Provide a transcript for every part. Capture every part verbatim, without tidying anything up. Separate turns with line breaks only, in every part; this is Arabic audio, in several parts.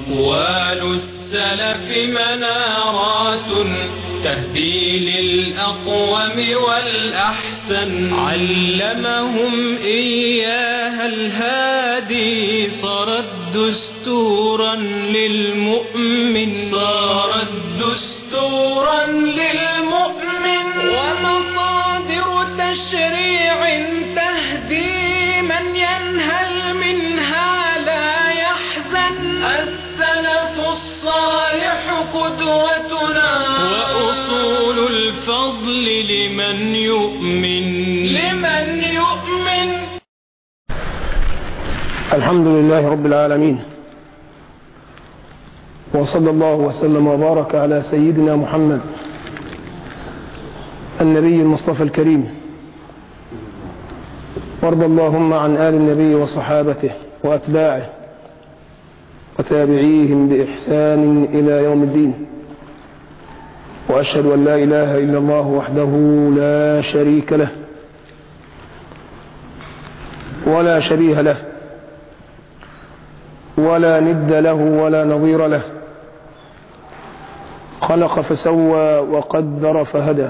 أقوال السلف منارات تهدي للأقوم والأحسن، علمهم إياها الهادي، صارت دستورا للمؤمن، صارت دستورا للمؤمن، ومصادر تشريع تهدي من ينهل منها لا يحزن. السلف الصالح قدوتنا، وأصول الفضل لمن يؤمن، لمن يؤمن.
الحمد لله رب العالمين، وصلى الله وسلم وبارك على سيدنا محمد النبي المصطفى الكريم، وارض اللهم عن آل النبي وصحابته وأتباعه وتابعيهم بإحسان إلى يوم الدين. وأشهد أن لا إله إلا الله وحده لا شريك له ولا شبيه له ولا ند له ولا نظير له، خلق فسوى وقدر فهدى،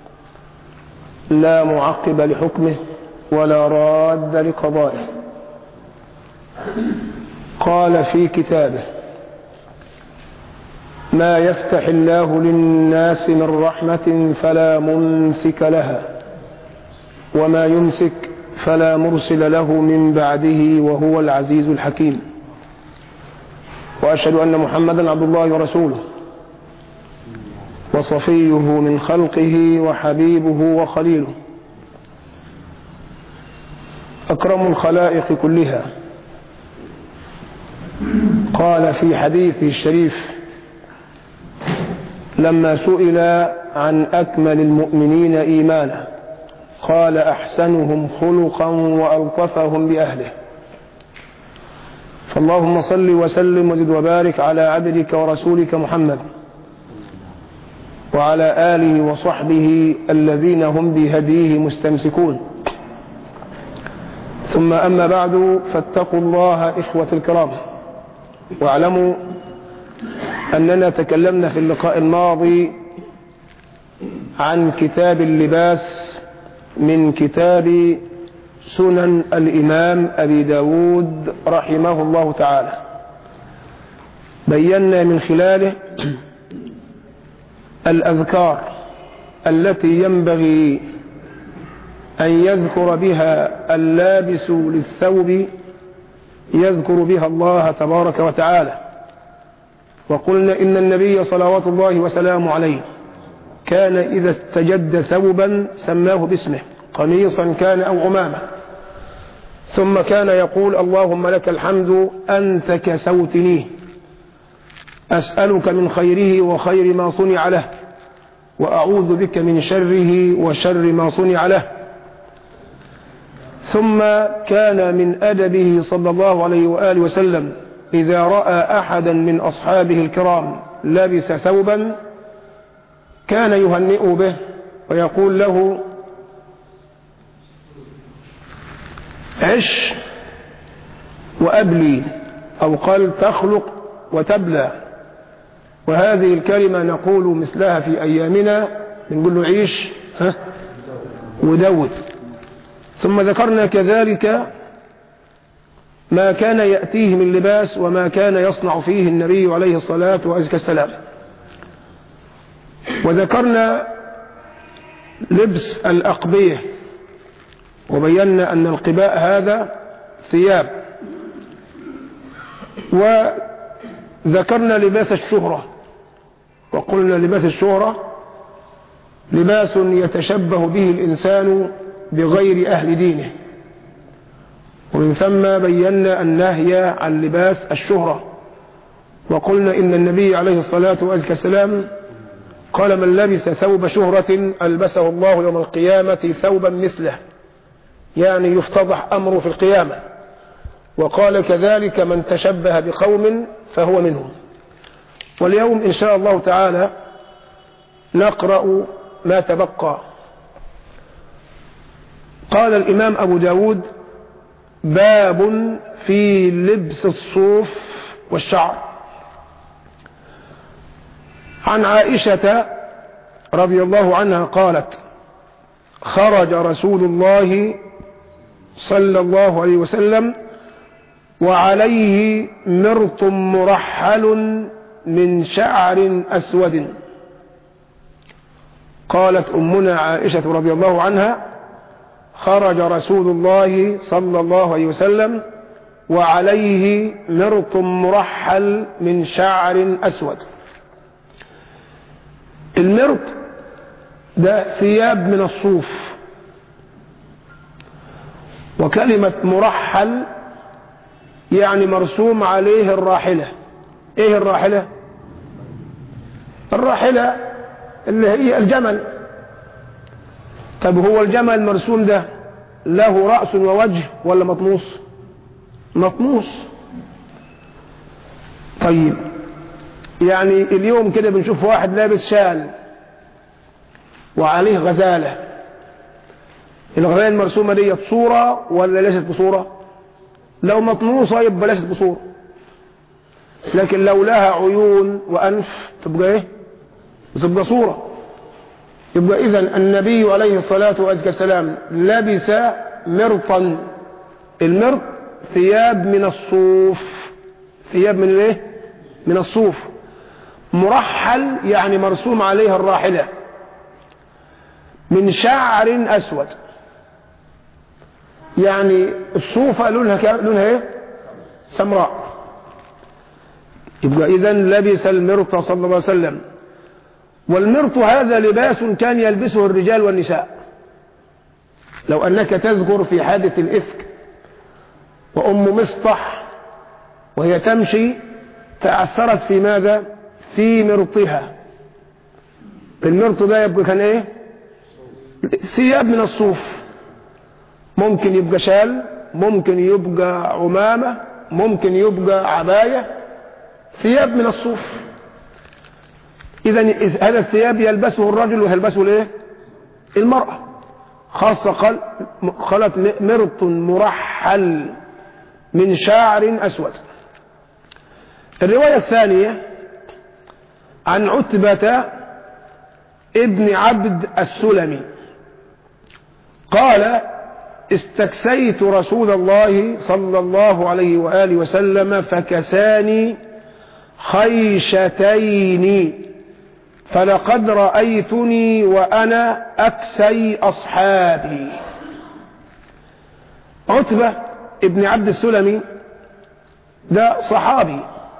لا معقب لحكمه ولا راد لقضائه. قال في كتابه: ما يفتح الله للناس من رحمة فلا ممسك لها، وما يمسك فلا مرسل له من بعده، وهو العزيز الحكيم. وأشهد أن محمدا عبد الله ورسوله، وصفيه من خلقه وحبيبه وخليله، أكرم الخلائق كلها. قال في حديثه الشريف لما سئل عن أكمل المؤمنين إيمانا قال: أحسنهم خلقا وألطفهم بأهله. فاللهم صل وسلم وزد وبارك على عبدك ورسولك محمد وعلى آله وصحبه الذين هم بهديه مستمسكون. ثم أما بعد، فاتقوا الله إخوة الكرام، واعلموا أننا تكلمنا في اللقاء الماضي عن كتاب اللباس من كتاب سنن الإمام أبي داود رحمه الله تعالى. بينا من خلاله الأذكار التي ينبغي أن يذكر بها اللابس للثوب، يذكر بها الله تبارك وتعالى. وقلنا إن النبي صلوات الله وسلامه عليه كان إذا استجد ثوبا سماه باسمه، قميصا كان أو عمامة، ثم كان يقول: اللهم لك الحمد أنت كسوتنيه، أسألك من خيره وخير ما صنع له، وأعوذ بك من شره وشر ما صنع له. ثم كان من أدبه صلى الله عليه وآله وسلم إذا رأى أحدا من أصحابه الكرام لبس ثوبا كان يهنئ به ويقول له: عش وأبلي، أو قال تخلق وتبلى. وهذه الكلمة نقول مثلها في أيامنا، نقول له عيش ها ودود. ثم ذكرنا كذلك ما كان يأتيه من لباس وما كان يصنع فيه النبي عليه الصلاة والسلام. وذكرنا لبس الأقبية، وبينا أن القباء هذا ثياب. وذكرنا لباس الشهرة، وقلنا لباس الشهرة لباس يتشبه به الإنسان بغير أهل دينه، ومن ثم بينا النهي عن لباس الشهرة. وقلنا إن النبي عليه الصلاة والسلام قال: من لبس ثوب شهرة ألبسه الله يوم القيامة ثوبا مثله، يعني يفتضح أمره في القيامة. وقال كذلك: من تشبه بقوم فهو منهم. واليوم إن شاء الله تعالى نقرأ ما تبقى. قال الإمام أبو داود: باب في لبس الصوف والشعر. عن عائشة رضي الله عنها قالت خرج رسول الله صلى الله عليه وسلم وعليه مرط مرحل من شعر أسود. قالت أمنا عائشة رضي الله عنها خرج رسول الله صلى الله عليه وسلم وعليه مرط مرحل من شعر أسود. المرط ده ثياب من الصوف، وكلمة مرحل يعني مرسوم عليه الراحلة. ايه الراحلة؟ الراحلة اللي هي الجمل. طب هو الجمل المرسوم ده له رأس ووجه ولا مطموس؟ مطموس. طيب يعني اليوم كده بنشوف واحد لابس شال وعليه غزالة، الغزالة المرسومة دي بصورة ولا ليست بصورة؟ لو مطموسة يبقى ليست بصورة، لكن لو لها عيون وأنف تبقى ايه؟ تبقى صورة. يبقى إذن النبي عليه الصلاة والسلام لبس مرطا. المرط ثياب من الصوف، ثياب من ايه؟ من الصوف. مرحل يعني مرسوم عليها الراحلة من شعر أسود، يعني الصوفة لونها لونها ايه؟ سمراء. يبقى إذن لبس المرط صلى الله عليه وسلم. والمرط هذا لباس كان يلبسه الرجال والنساء. لو أنك تذكر في حادث الإفك وأم مصطح وهي تمشي تأثرت في ماذا؟ في مرطها. المرط ده يبقى كان ايه؟ ثياب من الصوف، ممكن يبقى شال، ممكن يبقى عمامة، ممكن يبقى عباية، ثياب من الصوف. إذن هذا الثياب يلبسه الرجل ويلبسه الايه؟ المرأة. خاصة قال قالت مرط مرحل من شعر أسود. الرواية الثانية عن عتبة ابن عبد السلمي قال استكسيت رسول الله صلى الله عليه وآله وسلم فكساني خيشتين فلقد رأيتني وأنا أكسي أصحابي. عتبة ابن عبد السلمي ده صحابي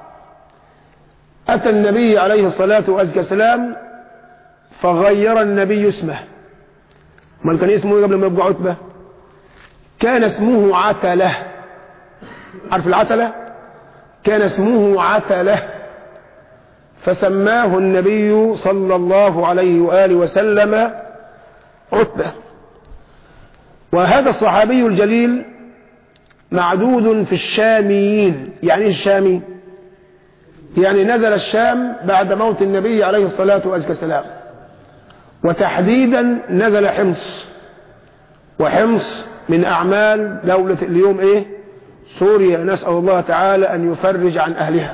أتى النبي عليه الصلاة والسلام فغير النبي اسمه. من كان اسمه قبل ما يبقى عتبة؟ كان اسمه عتلة. عارف العتلة؟ كان اسمه عتلة، فسماه النبي صلى الله عليه وآله وسلم عتبة. وهذا الصحابي الجليل معدود في الشاميين. يعني ايه الشامي؟ يعني نزل الشام بعد موت النبي عليه الصلاة والسلام، وتحديدا نزل حمص. وحمص من أعمال دولة اليوم ايه؟ سوريا. نسأل الله تعالى أن يفرج عن أهلها.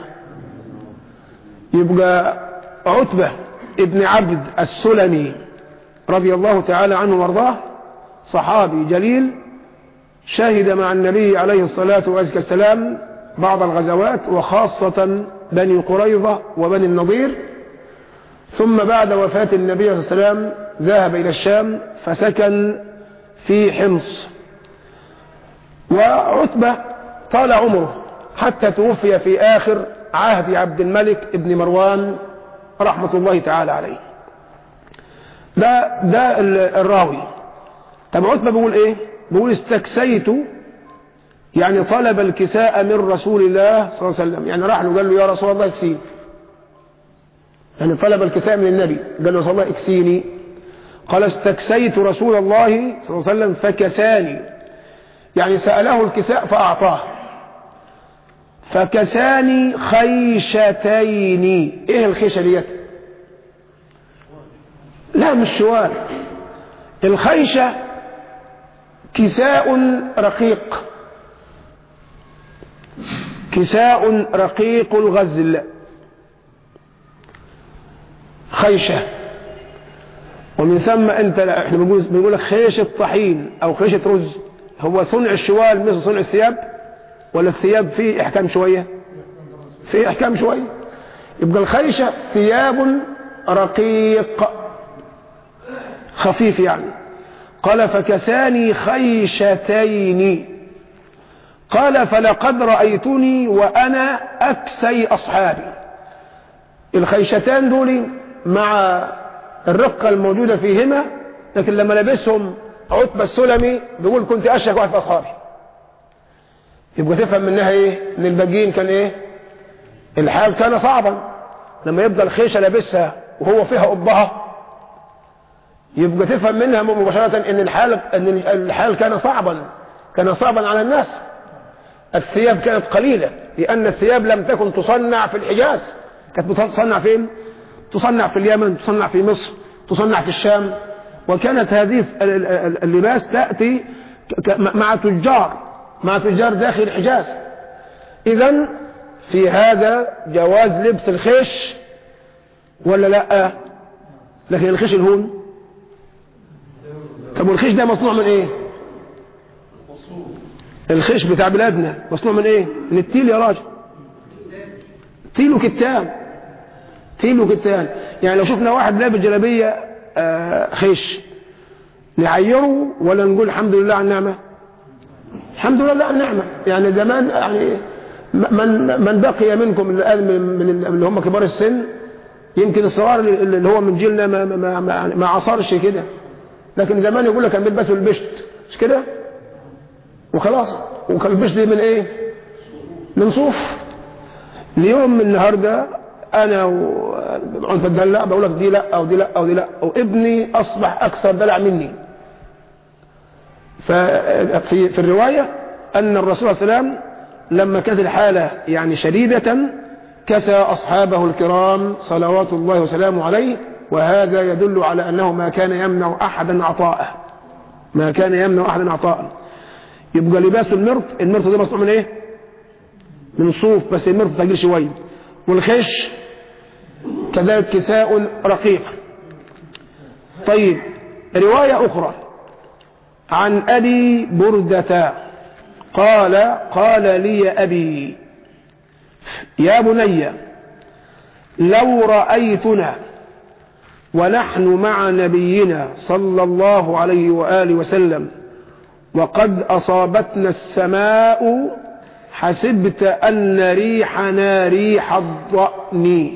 يبقى عتبة ابن عبد السلمي رضي الله تعالى عنه وارضاه صحابي جليل، شهد مع النبي عليه الصلاة والسلام بعض الغزوات، وخاصة بني قريظة وبني النضير. ثم بعد وفاة النبي صلى الله عليه وسلم ذهب إلى الشام فسكن في حمص. وعتبة طال عمره حتى توفي في آخر عهد عبد الملك ابن مروان رحمة الله تعالى عليه. ده ده الراوي. طب عتبة بيقول ايه؟ بيقول استكسيت، يعني طلب الكساء من رسول الله صلى الله عليه وسلم. يعني راح له قال له يا رسول الله اكسيني، يعني طلب الكساء من النبي، قال له رسول الله اكسيني. قال استكسيت رسول الله صلى الله عليه وسلم فكساني، يعني سأله الكساء فأعطاه. فكساني خيشتين. ايه الخيشة ديت؟ لا مش شوال. الخيشة كساء رقيق، كساء رقيق الغزل. الخيشة، ومن ثم أنت احنا بنقول بنقول لك خيشة طحين أو خيشة رز. هو صنع الشوال مثل صنع الثياب ولا الثياب فيه إحكام شوية؟ فيه إحكام شوية. يبقى الخيشة ثياب رقيق خفيف يعني. قال فكساني خيشتين. قال فلقد رأيتني وأنا أكسي أصحابي. الخيشتان دول مع الرقة الموجودة فيهما، لكن لما لبسهم عتبة السلمي بيقول كنت أشك واحد في أصحابي. يبقى تفهم منها إيه؟ إن الباقيين كان إيه؟ الحال كان صعبا. لما يبقى الخيشة لابسها وهو فيها قبها يبقى تفهم منها مباشرة إن الحال إن الحال كان صعبا، كان صعبا على الناس. الثياب كانت قليلة لأن الثياب لم تكن تصنع في الحجاز، كانت تصنع فين؟ تصنع في اليمن، تصنع في مصر، تصنع في الشام. وكانت هذه اللباس تأتي مع تجار مع تجار داخل الحجاز. إذن في هذا جواز لبس الخيش ولا لا؟ لكن الخيش الهون، طب والخيش ده مصنوع من ايه؟ الخيش بتاع بلادنا مصنوع من ايه؟ من التيل يا راجل. تيل وكتان، تيل وكتان. يعني لو شفنا واحد لابس جلابيه آه خيش نعيره ولا نقول الحمد لله على النعمه؟ الحمد لله على النعمه. يعني زمان يعني من من بقي منكم الان من اللي هم كبار السن يمكن الصغار اللي هو من جيلنا ما ما ما, ما عصرش كده، لكن زمان يقول لك كان بيلبسوا البشت مش كده وخلاص. وكان البشت دي من ايه؟ من صوف. اليوم من النهارده انا وعنف الدلع بقول لك دي لا او دي لا او دي لا، وابني اصبح اكثر دلع مني. ففي في الروايه ان الرسول صلى الله عليه وسلم لما كانت الحاله يعني شديده كسى اصحابه الكرام صلوات الله وسلامه عليه، وهذا يدل على انه ما كان يمنع احدا عطاءه، ما كان يمنع احدا عطاءه. يبقى لباس المرط، المرط ده مصنوع من ايه؟ من صوف، بس المرط ثقيل شويه. والخيش كذلك كساء رقيق. طيب روايه اخرى عن ابي برده قال قال لي ابي يا بني لو رأيتنا ونحن مع نبينا صلى الله عليه وآله وسلم وقد أصابتنا السماء حسبت أن ريحنا ريح الضأن.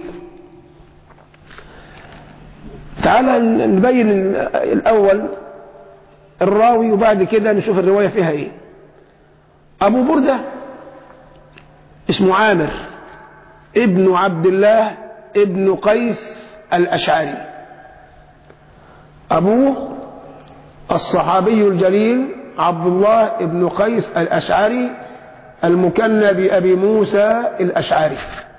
تعال نبين الأول الراوي وبعد كده نشوف الرواية فيها إيه. أبو بردة اسمه عامر ابن عبد الله ابن قيس الأشعري. أبوه الصحابي الجليل عبد الله ابن قيس الأشعري المكنى بأبي موسى الأشعري.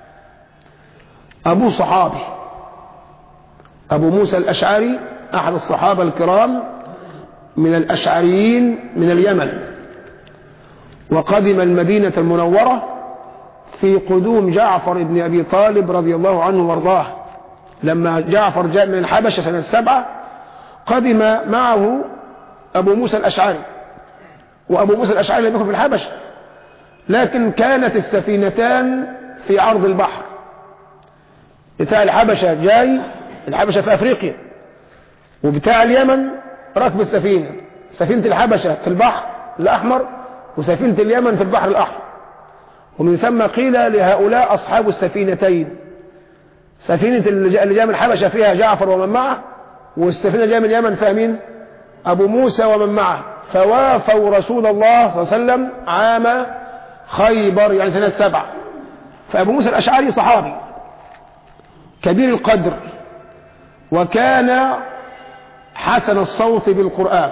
أبوه صحابي، أبو موسى الأشعري أحد الصحابة الكرام من الأشعريين من اليمن، وقدم المدينة المنورة في قدوم جعفر بن أبي طالب رضي الله عنه وارضاه. لما جعفر جاء من الحبشة سنة السبعة قدم معه أبو موسى الأشعري، وأبو موسى الأشعري لم يكن في الحبشة، لكن كانت السفينتان في عرض البحر. بتاع الحبشة جاي، الحبشة في أفريقيا، وبتاع اليمن ركب السفينة. سفينة الحبشة في البحر الأحمر وسفينة اليمن في البحر الأحمر. ومن ثم قيل لهؤلاء أصحاب السفينتين، سفينة اللي جاء من الحبشة فيها جعفر ومن معه، والسفينة جاء من اليمن فيها مين؟ أبو موسى ومن معه. فوافوا رسول الله صلى الله عليه وسلم عام خيبر يعني سنة سبعة. فأبو موسى الأشعري صحابي كبير القدر، وكان حسن الصوت بالقرآن،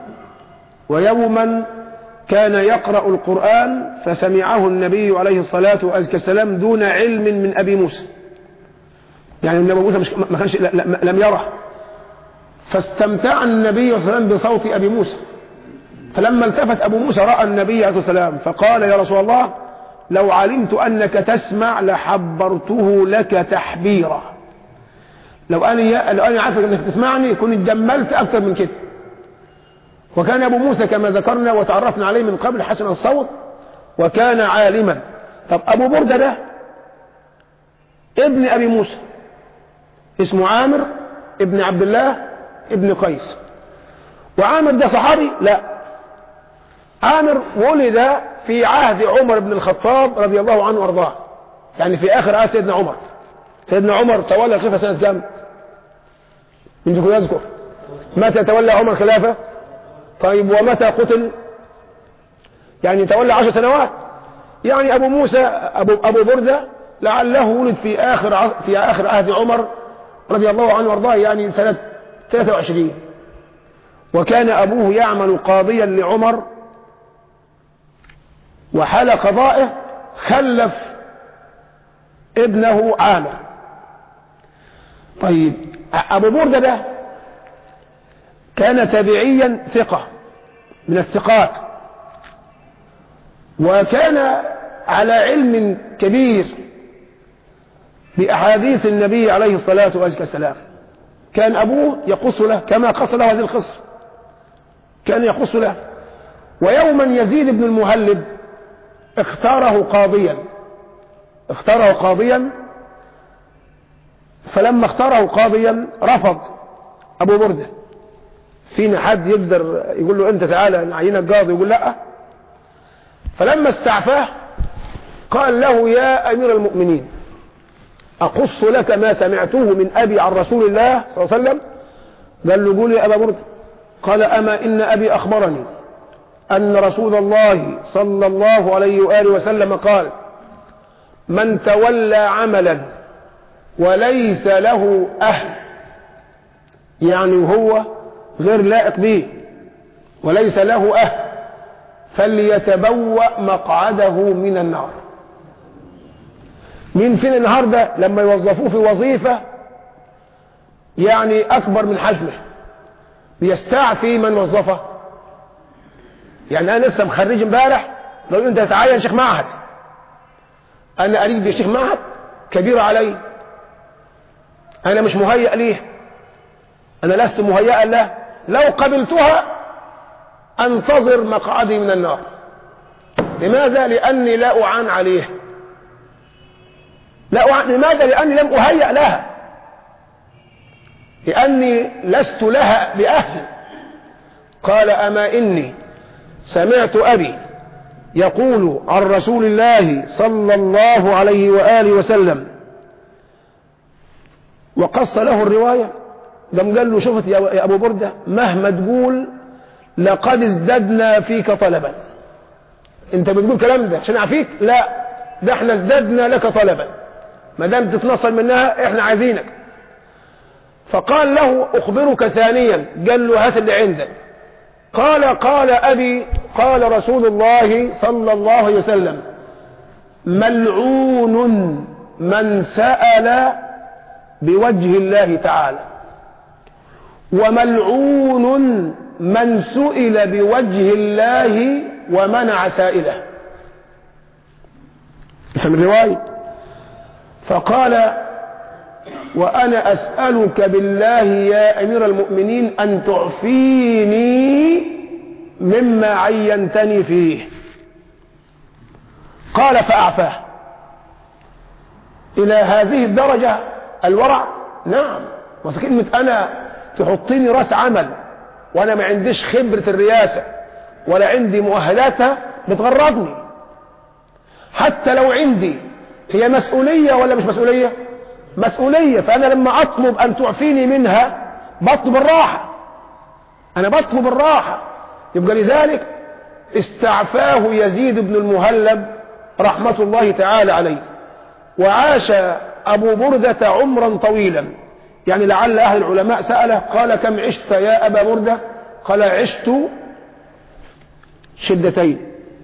ويوما كان يقرأ القرآن فسمعه النبي عليه الصلاة والسلام دون علم من أبي موسى، يعني النبي موسى مش ما كانش لم يره، فاستمتع النبي صلى الله عليه وسلم بصوت أبي موسى. فلما التفت أبو موسى رأى النبي عليه الصلاة والسلام فقال يا رسول الله لو علمت أنك تسمع لحبرته لك تحبيرا، لو أنا لو أنا عارفك إنك تسمعني كنت جملت أكثر من كده. وكان أبو موسى كما ذكرنا وتعرفنا عليه من قبل حسن الصوت وكان عالما. طب أبو بردة ده ابن أبي موسى اسمه عامر ابن عبد الله ابن قيس. وعامر ده صحابي؟ لا، عامر ولد في عهد عمر بن الخطاب رضي الله عنه وارضاه، يعني في آخر عهد سيدنا عمر. سيدنا عمر تولى الخلافة سنة كام؟ منكم يذكر متى تولى عمر خلافة؟ طيب ومتى قتل؟ يعني تولى عشر سنوات. يعني أبو موسى أبو, أبو بردة لعله ولد في آخر في آخر عهد عمر رضي الله عنه وارضاه، يعني سنة ثلاثة وعشرين. وكان أبوه يعمل قاضيا لعمر، وحال قضائه خلف ابنه عامر. طيب أبو بردة ده كان تابعيا ثقة من الثقات، وكان على علم كبير بأحاديث النبي عليه الصلاة والسلام. كان أبوه يقص له كما قص له هذه القصة، كان يقص له. ويوما يزيد بن المهلب اختاره قاضيا اختاره قاضيا فلما اختاره قاضيا رفض أبو بردة. فينا حد يقدر يقول له أنت تعالى نعينك قاضي؟ يقول لا. فلما استعفاه قال له يا أمير المؤمنين أقص لك ما سمعته من أبي عن رسول الله صلى الله عليه وسلم؟ قال له قول يا أبا بردة. قال أما إن أبي أخبرني أن رسول الله صلى الله عليه وآله وسلم قال من تولى عملا وليس له أهل، يعني هو غير لائق به وليس له أهل، فليتبوأ مقعده من النار. مين فين النهارده لما يوظفوه في وظيفة يعني أكبر من حجمه بيستعفي من وظفه؟ يعني أنا لسه مخرج امبارح لو أنت تتعين شيخ معهد، أنا أريد بشيخ معهد كبير علي، أنا مش مهيأ ليه، أنا لست مهيئا له، لو قبلتها أنتظر مقعدي من النار. لماذا؟ لأني لا أعان عليه. لا أعان. لماذا؟ لأني لم أهيأ لها، لأني لست لها بأهل. قال أما إني سمعت أبي يقول عن رسول الله صلى الله عليه وآله وسلم، وقص له الرواية. قام قال له شفت يا أبو بردة مهما تقول لقد ازددنا فيك طلبا. انت بتقول كلام ده عشان عفيك؟ لا، ده احنا ازددنا لك طلبا، ما دام تتنصل منها احنا عايزينك. فقال له اخبرك ثانيا. قال له هات اللي عندك. قال قال أبي قال رسول الله صلى الله عليه وسلم ملعون من سأل بوجه الله تعالى، وملعون من سئل بوجه الله ومنع سائله. فهم الرواية؟ فقال وأنا أسألك بالله يا أمير المؤمنين أن تعفيني مما عينتني فيه. قال فأعفاه. إلى هذه الدرجة الورع؟ نعم. بس كلمة أنا تحطيني رأس عمل وأنا ما عنديش خبرة الرئاسة ولا عندي مؤهلاتها بتغرضني. حتى لو عندي هي مسؤولية ولا مش مسؤولية؟ مسؤولية. فأنا لما أطلب أن تعفيني منها بطلب الراحة، أنا بطلب الراحة. يبقى لذلك استعفاه يزيد بن المهلب رحمة الله تعالى عليه. وعاش أبو بردة عمرا طويلا. يعني لعل أهل العلماء سأله قال كم عشت يا أبا بردة؟ قال عشت شدتين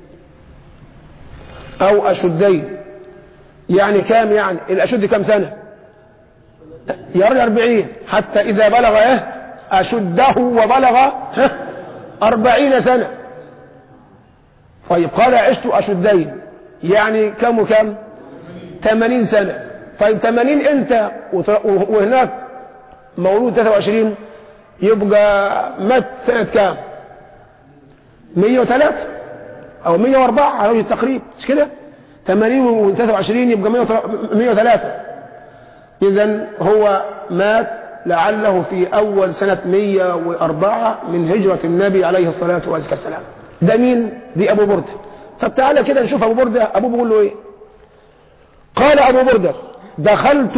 أو أشدين. يعني كام؟ يعني الأشد كم سنة؟ يرجع أربعين، حتى إذا بلغ إيه أشده وبلغ أربعين سنة. طيب قال عشت أشدين، يعني كم وكم؟ ثمانين سنة. طيب ثمانين أنت وهناك مولود ثلاثة وعشرين يبقى مات سنة كام؟ مية وثلاثة او مية واربعة على وجه التقريب، مش كده؟ ثمانين وثلاثة وعشرين يبقى مية وثلاثة. اذا هو مات لعله في اول سنة مية واربعة من هجرة النبي عليه الصلاة والسلام. ده مين؟ دي ابو بردة. طب تعالى كده نشوف ابو بردة. ابوه بيقول له ايه؟ قال ابو بردة دخلت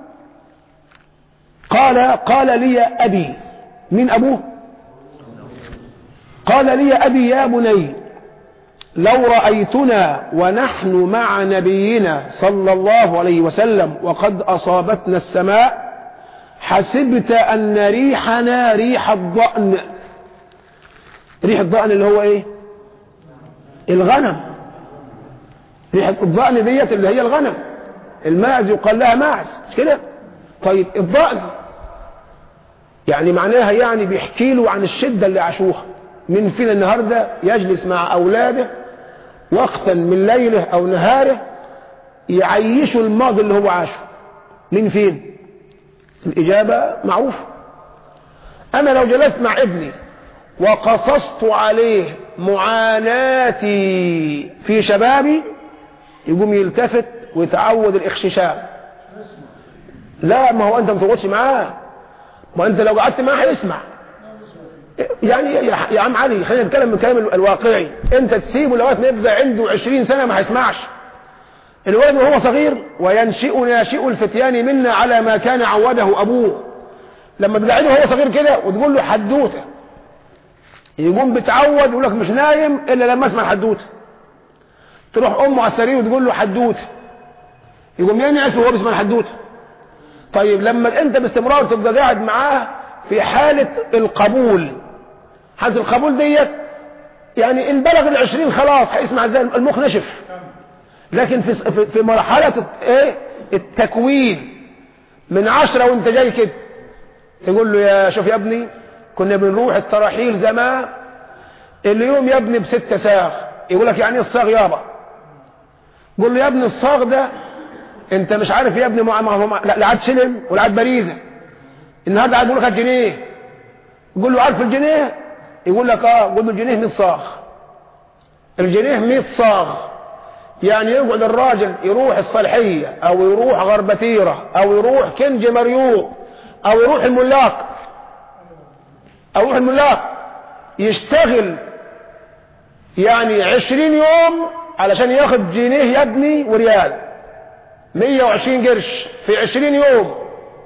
قال قال لي ابي. من ابوه؟ قال لي ابي يا بني لو رأيتنا ونحن مع نبينا صلى الله عليه وسلم وقد أصابتنا السماء حسبت أن ريحنا ريح الضأن. ريح الضأن اللي هو ايه؟ الغنم. ريح الضأن ديت اللي هي الغنم، الماعز يقال لها ماعز، مش كده؟ طيب الضأن يعني معناها يعني بيحكي له عن الشدة اللي عاشوها. من فينا النهاردة يجلس مع أولاده وقتا من ليله أو نهاره يعيشوا الماضي اللي هو عاشه؟ من فين؟ الإجابة معروفة. أنا لو جلست مع ابني وقصصت عليه معاناتي في شبابي يقوم يلتفت ويتعود الإخششام. لا، ما هو أنت ما تقعدش معاه، ما أنت لو قعدت معاه هيسمع. يعني يا عم علي خلينا نتكلم من الكلام الواقعي. أنت تسيبه لغاية ما يبقى عنده عشرين سنة ما هيسمعش. الولد وهو صغير وينشئ ناشئ الفتيان منا على ما كان عوده أبوه. لما تقعده وهو صغير كده وتقول له حدوته يقوم بتعود يقول لك مش نايم إلا لما اسمع الحدوته. تروح أمه على السرير وتقول له حدوته يقوم ينعس وهو بيسمع الحدوته. طيب لما أنت باستمرار تبقى قاعد معاه في حالة القبول، حالة القبول ديت يعني إن بلغ العشرين خلاص هيسمع زي المخ نشف. لكن في في مرحلة ايه التكوين من عشرة وانت جاي كده تقول له يا شوف يا ابني كنا بنروح التراحيل زمان اليوم يا ابني بستة ساغ. يقول لك يعني الصاغ يابا؟ قول له يا ابني الصاغ ده انت مش عارف يا ابني مع مع لا, لا عاد سلم ولا عاد بريزة. النهارده عاد يقول لك الجنيه. قول له عارف الجنيه؟ يقول لك اه. قول له الجنيه مية صاغ. الجنيه مية صاغ. يعني يقعد الراجل يروح الصالحية او يروح غربتيرة او يروح كنج مريوط او يروح الملاق او يروح الملاق يشتغل يعني عشرين يوم علشان ياخد جنيه يا ابني وريال مية وعشرين قرش في عشرين يوم.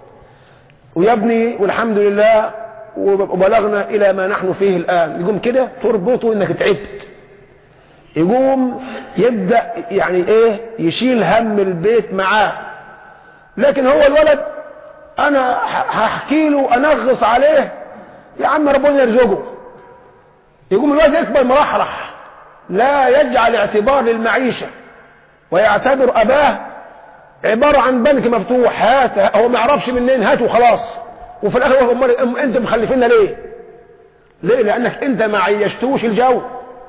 ويا ابني والحمد لله وبلغنا الى ما نحن فيه الان. يقوم كده تربطه انك تعبت. يقوم يبدأ يعني ايه يشيل هم البيت معاه. لكن هو الولد انا هحكي له انغص عليه يا عم ربنا يرزقه. يقوم الولد يكبر مرحرح لا يجعل اعتبار للمعيشة ويعتبر اباه عبارة عن بنك مفتوح. هات هو ما يعرفش منين هات وخلاص. وفي الاخر هو انت مخلفيننا ليه؟ ليه؟ لانك انت ما عيشتوش الجو.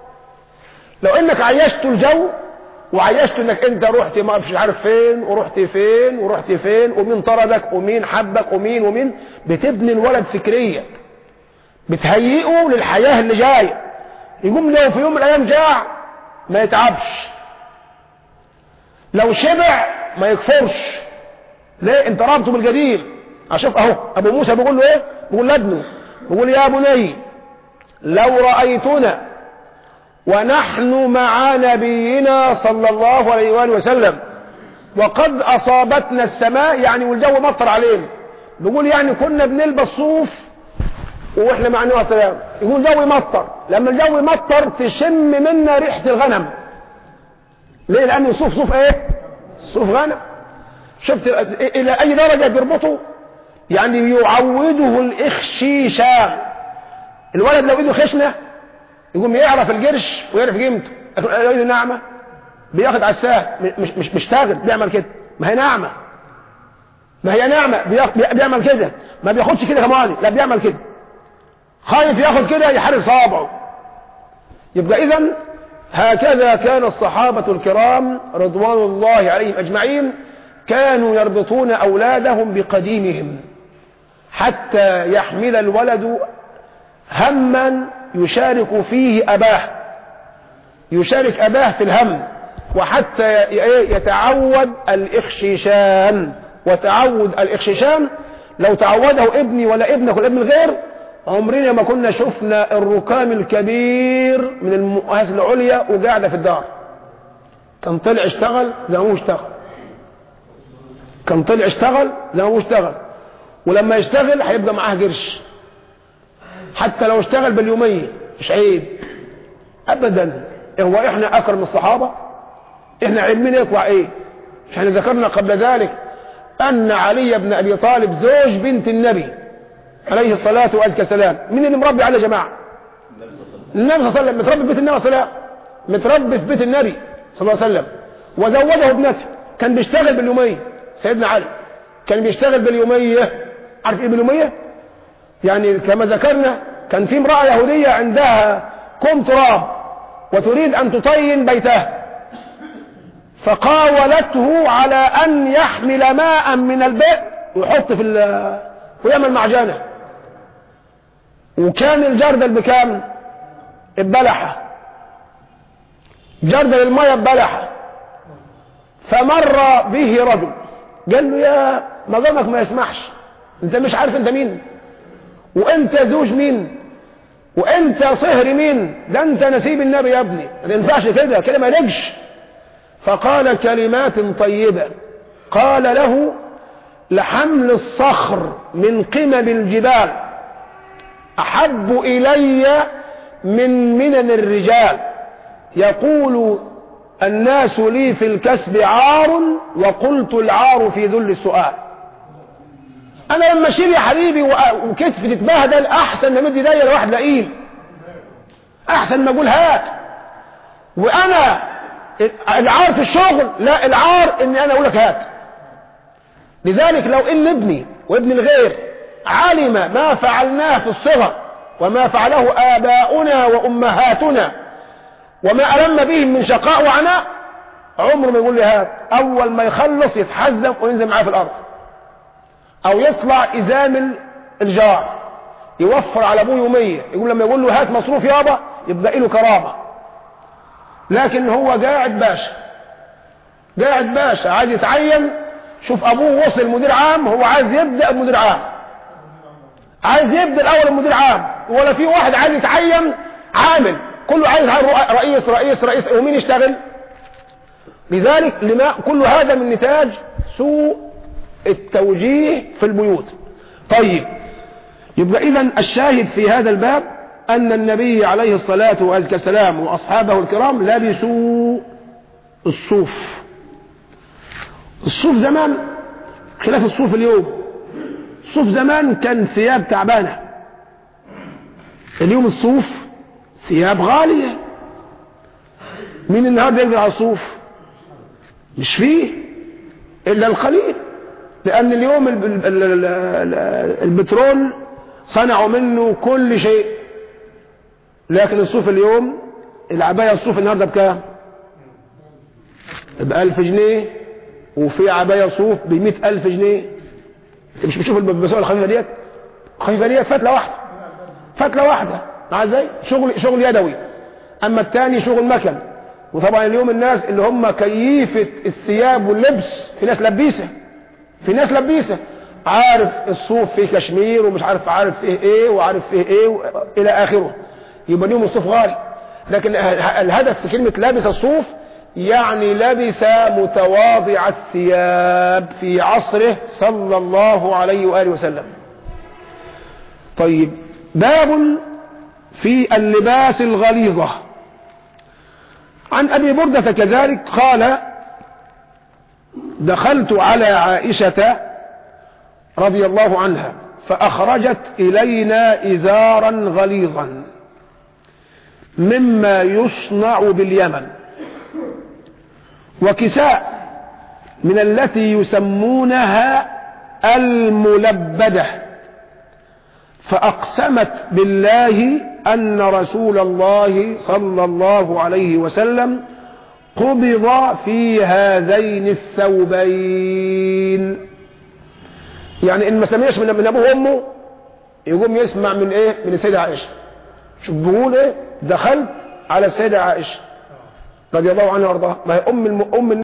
لو انك عيشت الجو وعيشت انك انت رحت ما مش عارف فين ورحت فين ورحت فين ومين طردك ومين حبك ومين ومين بتبني الولد فكريا بتهيئه للحياة اللي جاية. يقوم لو في يوم من الايام جاع ما يتعبش، لو شبع ما يكفرش. ليه؟ انت رابطه بالجديد. اشوف اهو ابو موسى بيقول له ايه؟ بيقول لابنه بيقول يا بني لو رأيتنا ونحن مع نبينا صلى الله عليه وآله وسلم وقد أصابتنا السماء يعني والجو مطر علينا. بيقول يعني كنا بنلبس صوف واحنا مع النبي صلى الله عليه وسلم. يقول الجو مطر. لما الجو مطر تشم منا ريحة الغنم. ليه؟ لأنه صوف صوف ايه؟ صوف غنم. شفت إلى أي درجة بيربطه؟ يعني يعوده الإخشيشان. الولد لو إيده خشنة يقوم يعرف القرش ويعرف قيمته. لو ايده ناعمه بياخد على الساعه مش مش بيشتغل بيعمل كده. ما هي ناعمه ما هي ناعمه بيعمل كده. ما بياخدش كده كمان لا بيعمل كده. خايف ياخد كده يحرك صابعه. يبقى اذا هكذا كان الصحابه الكرام رضوان الله عليهم اجمعين كانوا يربطون اولادهم بقديمهم. حتى يحمل الولد هما يشارك فيه أباه، يشارك أباه في الهم، وحتى يتعود الإخشيشان. وتعود الإخشيشان لو تعوده ابني ولا ابنك ولا ابن الغير، عمرنا ما كنا شفنا الركام الكبير من المؤسسات العليا وقاعدة في الدار. كان طلع اشتغل زي ما هو اشتغل، كان طلع اشتغل زي ما هو اشتغل، ولما يشتغل هيبقى معاه قرش، حتى لو اشتغل باليومية مش عيب ابدا. هو احنا اكرم الصحابة؟ احنا عيب مين يطلع ايه؟ مش احنا ذكرنا قبل ذلك ان علي بن ابي طالب زوج بنت النبي عليه الصلاة والسلام، مين اللي مربي عليه يا جماعة؟ النبي صلى الله عليه وسلم، متربي في بيت النبي صلى الله عليه وسلم، متربي في بيت النبي صلى الله عليه وسلم، وزوجه ابنته. كان بيشتغل باليومية، سيدنا علي كان بيشتغل باليومية. عارف ايه باليومية؟ يعني كما ذكرنا كان في امرأة يهودية عندها كوم تراب وتريد ان تطين بيتها، فقاولته على ان يحمل ماء من البئر ويحط في ويعمل معجنة، وكان الجردل بكام؟ البلحة، جردل المية ببلحة. فمر به رجل قال له يا نظامك ما يسمحش، انت مش عارف انت مين، وانت زوج مين، وانت صهر مين، ده انت نسيب النبي يا ابني، ما ينفعش كده كده ما يلجش. فقال كلمات طيبة، قال له لحمل الصخر من قمم الجبال أحب إلي من منن الرجال، يقول الناس لي في الكسب عار، وقلت العار في ذل السؤال. أنا لما أشيل يا حبيبي وكتفي تتبهدل أحسن ما مد ايديا لواحد لئيم، أحسن ما أقول هات. وأنا العار في الشغل، لا، العار إني أنا أقول لك هات. لذلك لو إن ابني وابن الغير علم ما فعلناه في الصغر وما فعله آباؤنا وأمهاتنا وما ألم بهم من شقاء وعناء، عمره ما يقول لي هات. أول ما يخلص يتحزم وينزل معاه في الأرض، أو يطلع إزام الجار يوفر على أبوه يومية، يقول لما يقول له هات مصروف يابا يبقى له كرامة. لكن هو قاعد باشا، قاعد باشا عايز يتعين. شوف أبوه وصل مدير عام، هو عايز يبدأ مدير عام، عايز يبدأ الأول مدير عام، ولا في واحد عايز يتعين عامل، كله عايز رئيس رئيس رئيس، ومين يشتغل؟ لذلك لما كل هذا من نتاج سوء التوجيه في البيوت. طيب، يبقى إذن الشاهد في هذا الباب أن النبي عليه الصلاة والسلام وأصحابه الكرام لبسوا الصوف. الصوف زمان خلاف الصوف اليوم. الصوف زمان كان ثياب تعبانة، اليوم الصوف ثياب غالية. مين النهارده يقدر على الصوف؟ مش فيه إلا القليل، لأن اليوم البترول صنعوا منه كل شيء. لكن الصوف اليوم، العباية الصوف النهارده بكام؟ بألف جنيه، وفي عباية صوف بمئة ألف جنيه. انت مش بتشوف البسوة الخفيفة ديت؟ الخفيفة ديت فتلة واحدة، فتلة واحدة مع ازاي؟ شغل شغل يدوي. اما الثاني شغل مكن. وطبعا اليوم الناس اللي هم كيفة الثياب واللبس، في ناس لبيسة، في ناس لبيسة، عارف الصوف فيه كشمير ومش عارف عارف فيه ايه وعارف فيه ايه الى اخره، يبقى اليوم الصوف غالي. لكن الهدف في كلمة لابس الصوف يعني لبس متواضع الثياب في عصره صلى الله عليه وآله وسلم. طيب، باب في اللباس الغليظة. عن أبي بردة كذلك قال: دخلت على عائشة رضي الله عنها فأخرجت إلينا إزارا غليظا مما يصنع باليمن، وكساء من التي يسمونها الملبدة، فأقسمت بالله أن رسول الله صلى الله عليه وسلم قبض في هذين الثوبين. يعني إن ما سمعش من أبوه وأمه يقوم يسمع من إيه؟ من السيدة عائشة. شوف بيقول إيه؟ دخلت على السيدة عائشة رضي الله عنها وارضاها، ما هي أم الم... أم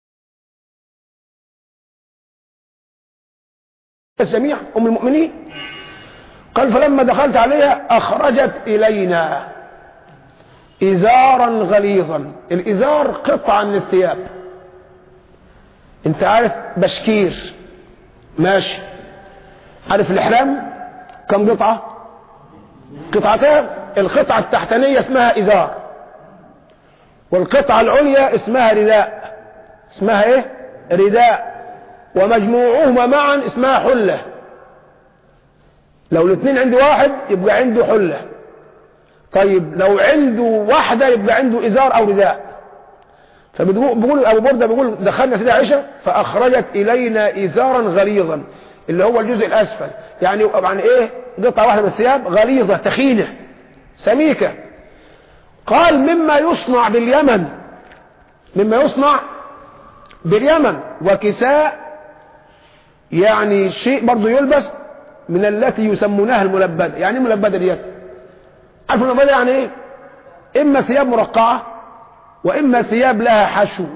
الجميع، أم المؤمنين. قال فلما دخلت عليها أخرجت إلينا إزارا غليظا. الإزار قطعة من الثياب، انت عارف بشكير ماشي، عارف الإحرام كم قطعة؟ قطعتين. القطعة التحتانية اسمها إزار، والقطعة العليا اسمها رداء. اسمها ايه؟ رداء. ومجموعهما معا اسمها حلة. لو الاثنين عنده واحد يبقى عنده حلة. طيب لو عنده واحدة يبقى عنده إزار أو رداء. فبيقول أبو بردة بيقول دخلنا سيدة عائشة فأخرجت إلينا إزارا غليظا، اللي هو الجزء الأسفل، يعني يعني إيه؟ قطعة واحدة من الثياب غليظة تخينة سميكة. قال مما يصنع باليمن، مما يصنع باليمن. وكساء يعني شيء برضو يلبس من التي يسمونها الملبدة. يعني الملبدة ديت عارف الملبدة يعني ايه؟ اما ثياب مرقعة واما ثياب لها حشو.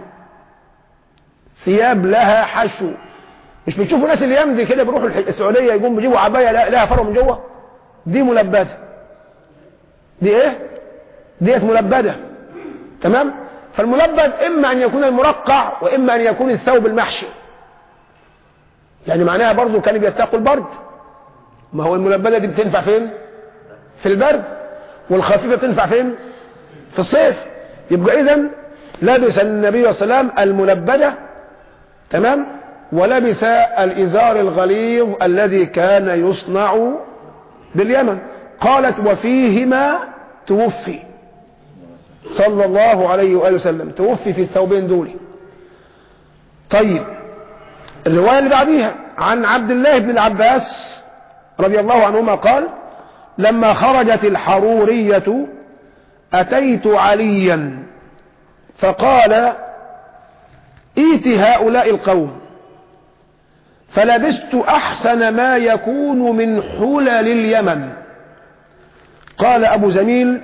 ثياب لها حشو. مش بتشوفوا ناس اليمن دي كده بيروحوا السعودية يقوم بيجيبوا عباية لها فرو من جوه؟ دي ملبدة. دي ايه؟ ديت ملبدة. تمام؟ فالملبد اما ان يكون المرقع واما ان يكون الثوب المحشي. يعني معناها برضو كانوا بيتقوا البرد. ما هو الملبدة دي بتنفع فين؟ في البرد. والخفيفة تنفع فين؟ في الصيف. يبقى اذن لبس النبي صلى الله عليه وسلم الملبدة، تمام، ولبس الإزار الغليظ الذي كان يصنع باليمن. قالت وفيهما توفي صلى الله عليه وآله وسلم. توفي في الثوبين دول. طيب الرواية اللي بعديها عن عبد الله بن العباس رضي الله عنهما قال لما خرجت الحرورية أتيت عليا فقال ائت هؤلاء القوم، فلبست أحسن ما يكون من حلل اليمن. قال أبو زميل،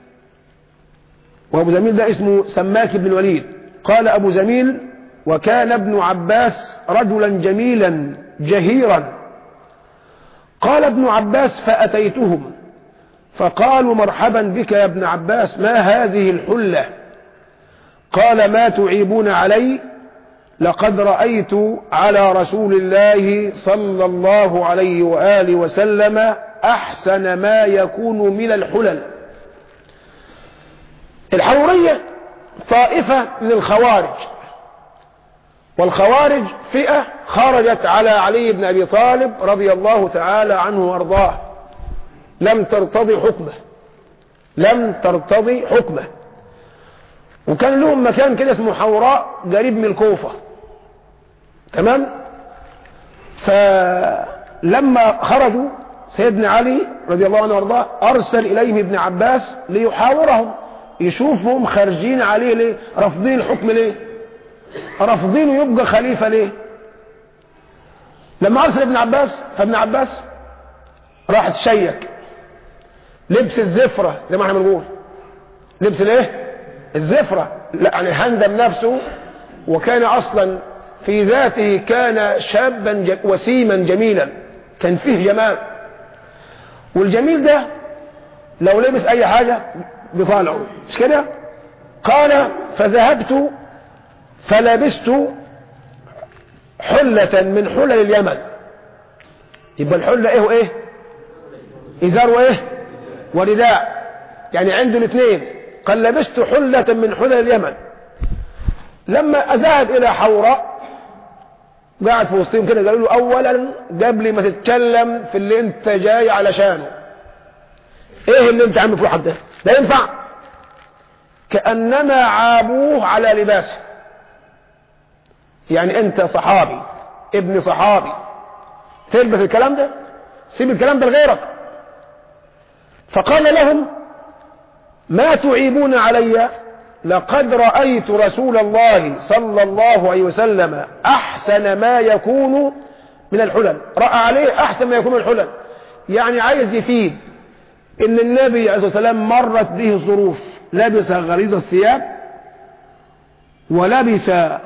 وأبو زميل ده اسمه سماك بن الوليد، قال أبو زميل وكان ابن عباس رجلا جميلا جهيرا. قال ابن عباس فأتيتهم فقالوا مرحبا بك يا ابن عباس، ما هذه الحلة؟ قال ما تعيبون علي؟ لقد رأيت على رسول الله صلى الله عليه وآله وسلم أحسن ما يكون من الحلل. الحرورية طائفة من الخوارج، والخوارج فئة خرجت على علي بن أبي طالب رضي الله تعالى عنه وارضاه، لم ترتضي حكمه، لم ترتضي حكمه. وكان لهم مكان كده اسمه حوراء قريب من الكوفة، تمام. فلما خرجوا سيدنا علي رضي الله عنه وارضاه أرسل إليهم ابن عباس ليحاورهم، يشوفهم خارجين عليه ليه، رافضين الحكم ليه، رافضينه يبقى خليفة ليه. لما أرسل ابن عباس فابن عباس راح تشيك، لبس الزفرة زي ما احنا بنقول، لبس الايه؟ الزفرة. لا يعني هندم نفسه، وكان أصلا في ذاته كان شابا وسيما جميلا، كان فيه جمال. والجميل ده لو لبس أي حاجة بطالعه، مش كده؟ قال فذهبت فلبست حلة من حلل اليمن. يبقى الحلة ايه وايه؟ إزار وايه؟ ورداء، يعني عنده الاثنين. قال لبست حلة من حلل اليمن. لما ذهب إلى حوراء قاعد في وسطهم كده، قالوا له أولا قبل ما تتكلم في اللي انت جاي علشانه، ايه اللي انت عامل في واحد ده؟ لا ينفع. كأنما عابوه على لباسه. يعني انت صحابي، ابن صحابي، تلبس الكلام ده؟ سيب الكلام ده لغيرك. فقال لهم ما تعيبون علي؟ لقد رأيت رسول الله صلى الله عليه وسلم أحسن ما يكون من الحلل، رأى عليه أحسن ما يكون من الحلل. يعني عايز يفيد إن النبي عليه الصلاة والسلام مرت به ظروف، لبس غليظ الثياب ولبس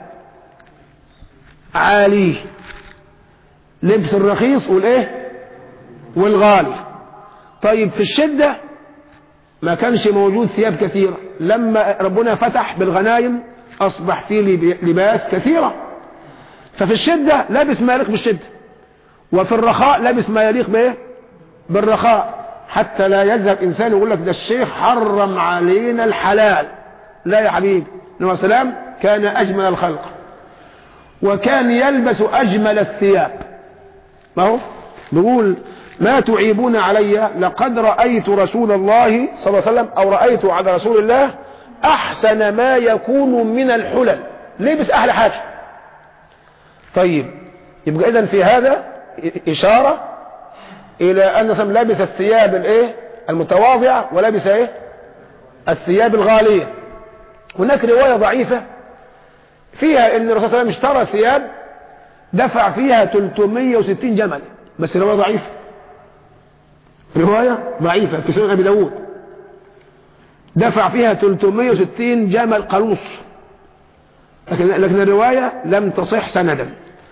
عاليه، لبس الرخيص والإيه والغالي. طيب في الشدة ما كانش موجود ثياب كثيرة، لما ربنا فتح بالغنايم أصبح فيه لباس كثيرة، ففي الشدة لبس ما يليق بالشدة، وفي الرخاء لبس ما يليق بايه بالرخاء، حتى لا يذهب إنسان يقول لك ده الشيخ حرم علينا الحلال. لا يا حبيبي، النبي عليه السلام كان أجمل الخلق وكان يلبس أجمل الثياب. ما هو بيقول ما تعيبون علي لقد رأيت رسول الله صلى الله عليه وسلم أو رأيت على رسول الله أحسن ما يكون من الحلل، لبس أحلى حاجة. طيب يبقى إذن في هذا إشارة إلى أن صلى الله عليه وسلم لبس الثياب الإيه المتواضعة ولبس إيه الثياب الغالية. هناك رواية ضعيفة فيها أن الرسول صلى الله عليه وسلم اشترى ثياب دفع فيها ثلاثمائة وستين جمل، بس رواية ضعيفة، رواية ضعيفة في سنن أبي داود، دفع فيها ثلاثمائة وستين جمل قلوص، لكن, لكن الرواية لم تصح سندا.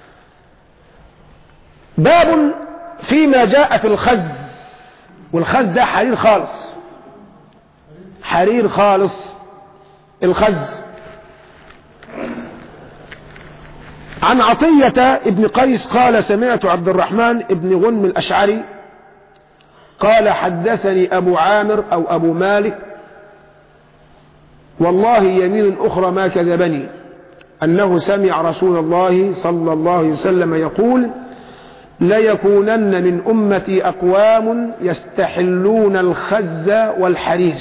باب فيما جاء في الخز، والخز ده حرير خالص، حرير خالص الخز. عن عطية ابن قيس قال سمعت عبد الرحمن ابن غنم الأشعري قال حدثني أبو عامر أو أبو مالك والله يمين أخرى ما كذبني أنه سمع رسول الله صلى الله عليه وسلم يقول ليكونن من أمتي أقوام يستحلون الخز والحرير،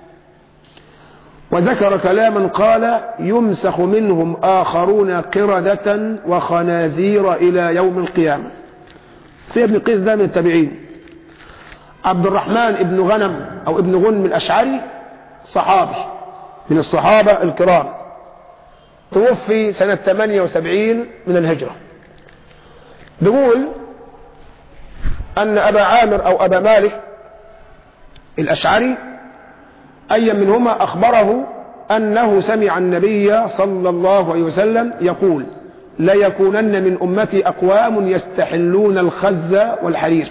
وذكر كلاما قال يمسخ منهم آخرون قردة وخنازير إلى يوم القيامة. في ابن قيس ده من التابعين. عبد الرحمن ابن غنم أو ابن غنم الأشعري صحابي من الصحابة الكرام، توفي سنة ثمانية وسبعين من الهجرة. بيقول أن أبا عامر أو أبا مالك الأشعري أي منهما أخبره أنه سمع النبي صلى الله عليه وسلم يقول ليكونن من أمتي أقوام يستحلون الخز والحرير.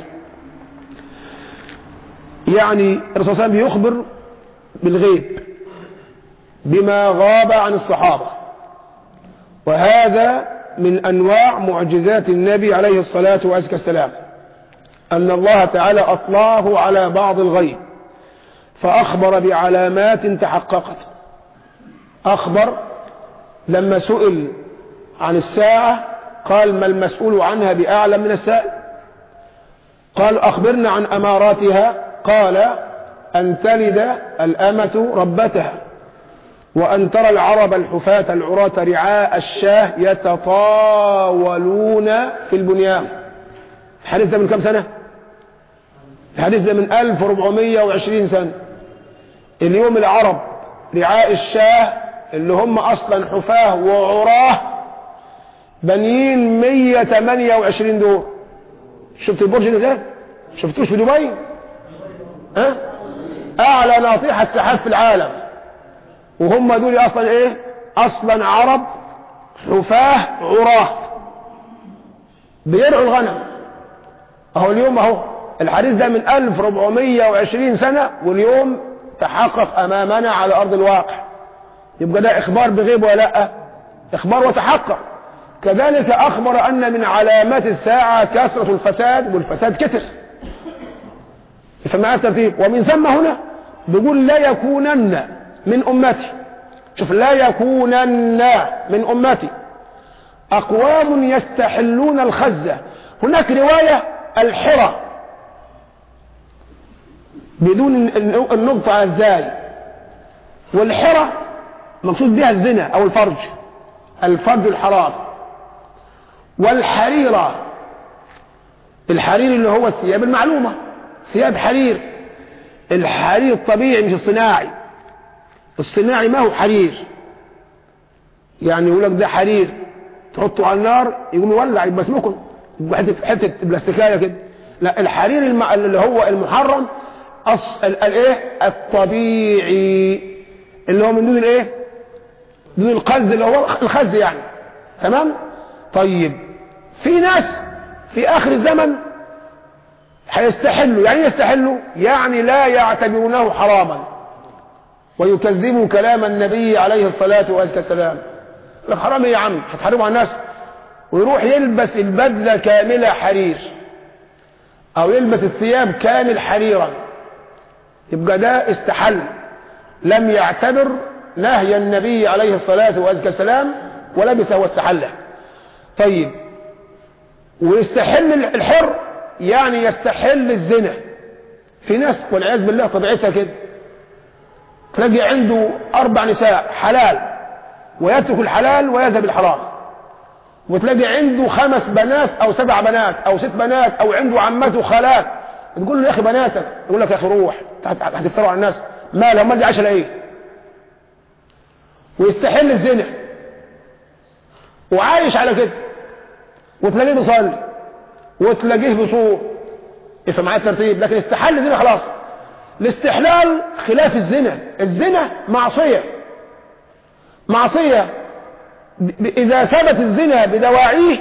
يعني الرسول صلى الله عليه وسلم يخبر بالغيب بما غاب عن الصحابة، وهذا من أنواع معجزات النبي عليه الصلاة والسلام، أن الله تعالى أطلعه على بعض الغيب فأخبر بعلامات تحققت. أخبر لما سئل عن الساعة قال ما المسؤول عنها بأعلم من السائل، قال أخبرنا عن أماراتها، قال أن تلد الأمة ربتها، وأن ترى العرب الحفاة العراة رعاء الشاه يتطاولون في البنيان. الحديث ده من كم سنة؟ الحديث ده من ألف وأربعمائة وعشرين سنة. اليوم العرب رعاء الشاه اللي هم أصلا حفاه وعراه بنيين مية وثمانية وعشرين دور. شفت البرج ده ازاي؟ شفتوش في دبي؟ ها؟ أعلى ناطحة سحاب في العالم، وهم دول أصلا إيه؟ أصلا عرب حفاه عراه بيرعوا الغنم. أهو اليوم أهو الحديث ده من ألف وأربعمائة وعشرين سنة، واليوم تحقق أمامنا على أرض الواقع. يبقى ده إخبار بغيب ولا لا؟ إخبار وتحقق. كذلك أخبر أن من علامات الساعة كثرة الفساد، والفساد كتر. فمع الترتيب ومن ثم هنا بيقول لا يكونن من أمتي، شوف لا يكونن من أمتي أقوام يستحلون الخزة. هناك رواية الحرة بدون النقطة على الزاي، والحرة مقصود بها الزنا أو الفرج، الفرج الحرام. والحريرة الحرير اللي هو الثياب المعلومة، ثياب حرير، الحرير الطبيعي مش الصناعي. الصناعي ما هو حرير، يعني يقول لك ده حرير تحطه على النار يقوم يولع يبقى اسمكم، حته حته بلاستيكيه كده. لا، الحرير الم... اللي هو المحرم أص... الايه الطبيعي اللي هو من دون الايه دون الخز، اللي هو الخز يعني. تمام. طيب في ناس في اخر الزمن هيستحلوا. يعني يستحلوا يعني لا يعتبرونه حراما ويكذبوا كلام النبي عليه الصلاة والسلام. الحرام يا عم هتحرموا على الناس، ويروح يلبس البدلة كاملة حرير او يلبس الثياب كامل حريرا، يبقى ده استحل، لم يعتبر نهي النبي عليه الصلاة والسلام ولبسه واستحله. طيب ويستحل الحر يعني يستحل الزنا. في ناس والعياذ بالله طبيعتها كده، تلاقي عنده اربع نساء حلال ويترك الحلال ويذهب الحرام، وتلاقي عنده خمس بنات او سبع بنات او ست بنات، او عنده عمته خالات، تقول له يا اخي بناتك، يقول لك يا اخي روح هتفتروا على الناس، ما لهم مالي عشان ايه. ويستحل الزنا وعايش على كده، وتلاقيه بيصلي وتلاقيه بيصوم، يفهم معايا الترتيب. لكن استحل الزنا خلاص. الاستحلال خلاف الزنا. الزنا معصية معصية إذا ثبت الزنا بدواعيه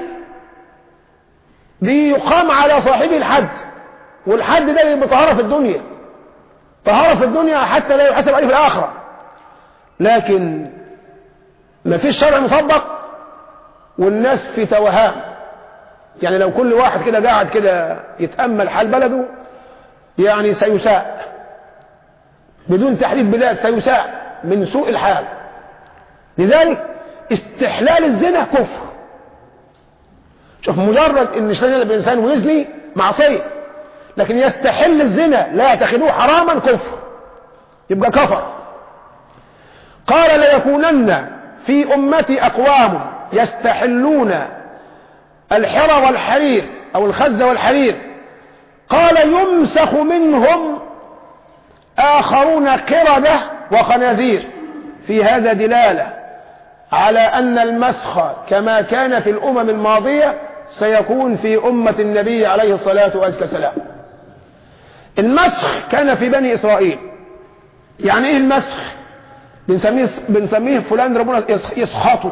بيقام على صاحبه الحد، والحد ده بطهارة في الدنيا، طهارة في الدنيا حتى لا يحسب عليه في الآخرة. لكن ما فيش شرع مطبق والناس في توهان. يعني لو كل واحد كده قاعد كده يتأمل حال بلده يعني سيساء، بدون تحديد بلاد سيساء من سوء الحال. لذلك استحلال الزنا كفر. شوف، مجرد ان يشتغل الانسان ويزني معصيه، لكن يستحل الزنا لا يتخذوه حراما كفر، يبقى كفر. قال ليكونن في امتي اقوام يستحلون الحر والحرير او الخز والحرير، قال يمسخ منهم اخرون قردة وخنازير. في هذا دلالة على ان المسخ كما كان في الامم الماضية سيكون في امة النبي عليه الصلاة والسلام. المسخ كان في بني اسرائيل. يعني ايه المسخ؟ بنسميه بنسميه فلان ربنا يسخطه.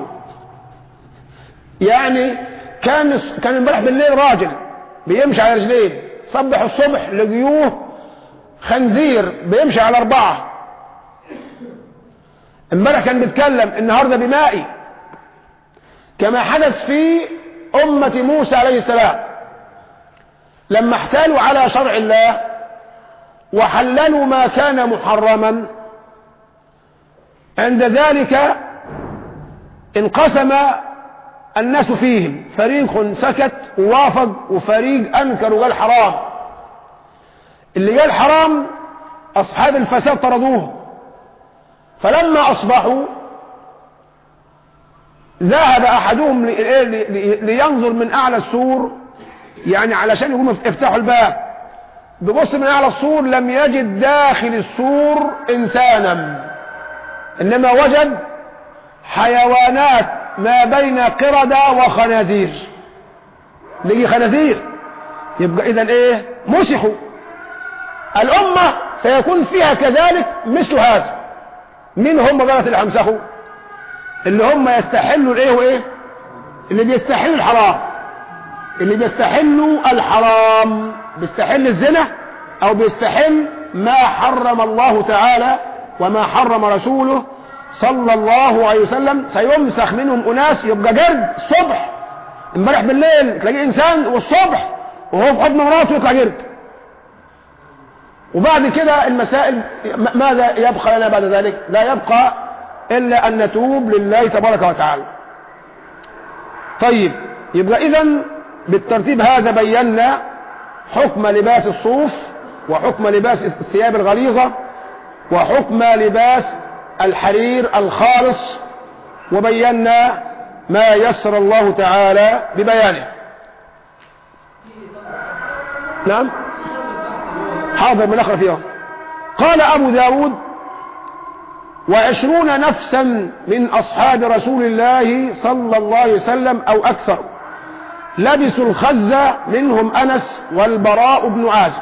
يعني كان كان امبارح بالليل راجل بيمشي على رجلين، صبح الصبح لقيوه خنزير بيمشي على اربعه. امبارح كان بيتكلم، النهارده بمائي، كما حدث في امه موسى عليه السلام لما احتالوا على شرع الله وحللوا ما كان محرما. عند ذلك انقسم الناس فيهم، فريق سكت ووافق وفريق انكر وقال حرام. اللي قال حرام اصحاب الفساد طردوهم، فلما اصبحوا ذهب احدهم لينظر من اعلى السور، يعني علشان يقوموا يفتحوا الباب، ببص من اعلى السور لم يجد داخل السور انسانا، انما وجد حيوانات ما بين قردة وخنازير. لقي خنازير، يبقى اذا ايه؟ مسخوا. الامة سيكون فيها كذلك مثل هذا. مين هم بقى اللي همسخوا؟ اللي هم يستحلوا الايه وايه؟ اللي بيستحلوا الحرام. اللي بيستحلوا الحرام بيستحل الزنا او بيستحل ما حرم الله تعالى وما حرم رسوله صلى الله عليه وسلم. سيمسخ منهم اناس، يبقى جرد الصبح. امبارح بالليل تلاقي انسان والصبح وهو في حضن مراته يطلع جرد. وبعد كده المسائل ماذا يبقى لنا بعد ذلك؟ لا يبقى الا ان نتوب لله تبارك وتعالى. طيب، يبقى اذن بالترتيب هذا بينا حكم لباس الصوف، وحكم لباس الثياب الغليظة، وحكم لباس الحرير الخالص، وبينا ما يسر الله تعالى ببيانه. نعم حاضر من اخر فيها. قال ابو داود: وعشرون نفسا من اصحاب رسول الله صلى الله عليه وسلم او اكثر لبسوا الخزة منهم أنس والبراء بن عازب.